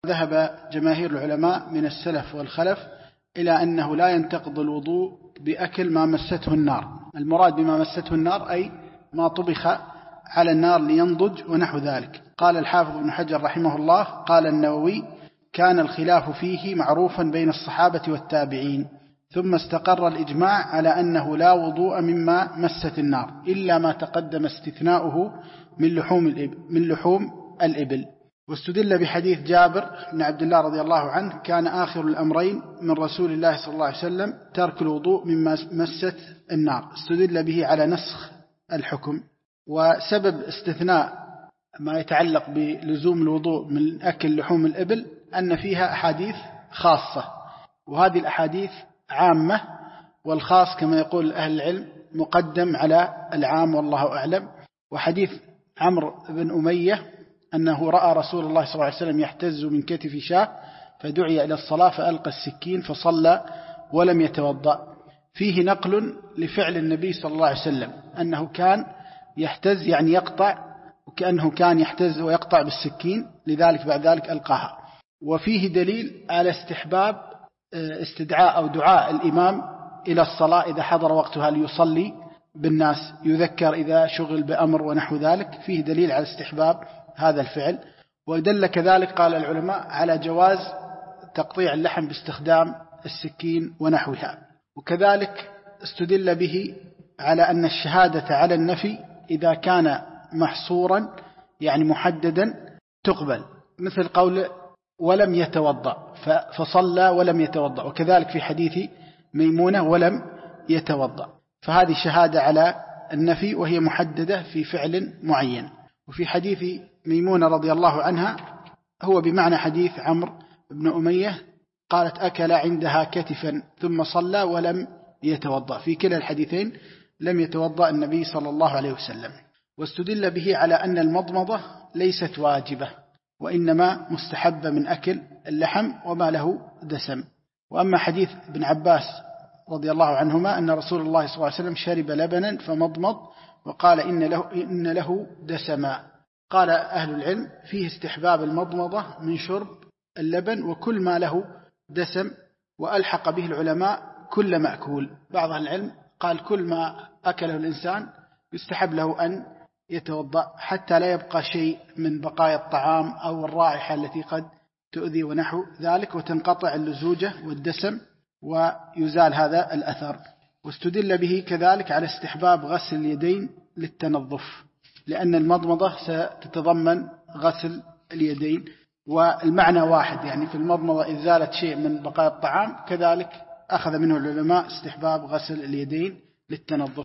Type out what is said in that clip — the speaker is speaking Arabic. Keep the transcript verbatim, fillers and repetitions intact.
ذهب جماهير العلماء من السلف والخلف إلى أنه لا ينتقض الوضوء بأكل ما مسته النار. المراد بما مسته النار أي ما طبخ على النار لينضج ونحو ذلك. قال الحافظ ابن حجر رحمه الله: قال النووي: كان الخلاف فيه معروفا بين الصحابة والتابعين، ثم استقر الإجماع على أنه لا وضوء مما مست النار إلا ما تقدم استثناؤه من لحوم الإبل, من لحوم الإبل. واستدل بحديث جابر بن عبد الله رضي الله عنه: كان آخر الأمرين من رسول الله صلى الله عليه وسلم ترك الوضوء مما مست النار. استدل به على نسخ الحكم. وسبب استثناء ما يتعلق بلزوم الوضوء من أكل لحوم الإبل أن فيها أحاديث خاصة، وهذه الأحاديث عامة، والخاص كما يقول أهل العلم مقدم على العام والله أعلم. وحديث عمرو بن أمية أنه رأى رسول الله صلى الله عليه وسلم يحتز من كتف شاة فدعي إلى الصلاة فألقى السكين فصلى ولم يتوضأ، فيه نقل لفعل النبي صلى الله عليه وسلم أنه كان يحتز يعني يقطع، وكأنه كان يحتز ويقطع بالسكين، لذلك بعد ذلك ألقاها. وفيه دليل على استحباب استدعاء أو دعاء الإمام إلى الصلاة إذا حضر وقتها ليصلي بالناس، يذكر إذا شغل بأمر ونحو ذلك، فيه دليل على استحباب هذا الفعل. ودل كذلك قال العلماء على جواز تقطيع اللحم باستخدام السكين ونحوها. وكذلك استدل به على أن الشهادة على النفي إذا كان محصورا يعني محددا تقبل، مثل قول ولم يتوضأ فصلى ولم يتوضأ، وكذلك في حديث ميمونة ولم يتوضأ، فهذه شهادة على النفي وهي محددة في فعل معين. وفي حديث ميمونة رضي الله عنها هو بمعنى حديث عمرو بن أمية، قالت: أكل عندها كتفا ثم صلى ولم يتوضأ، في كلا الحديثين لم يتوضأ النبي صلى الله عليه وسلم. واستدل به على أن المضمضة ليست واجبة وإنما مستحبة من أكل اللحم وما له دسم. وأما حديث ابن عباس رضي الله عنهما أن رسول الله صلى الله عليه وسلم شرب لبنا فمضمض وقال إن له, إن له دسما، قال أهل العلم فيه استحباب المضمضة من شرب اللبن وكل ما له دسم، وألحق به العلماء كل مأكول. بعض العلم قال كل ما أكله الإنسان يستحب له أن يتوضأ حتى لا يبقى شيء من بقايا الطعام أو الرائحة التي قد تؤذي ونحو ذلك، وتنقطع اللزوجة والدسم ويزال هذا الأثر. واستدل به كذلك على استحباب غسل اليدين للتنظف، لأن المضمضة ستتضمن غسل اليدين، والمعنى واحد، يعني في المضمضة إزالة شيء من بقايا الطعام، كذلك أخذ منه العلماء استحباب غسل اليدين للتنظف.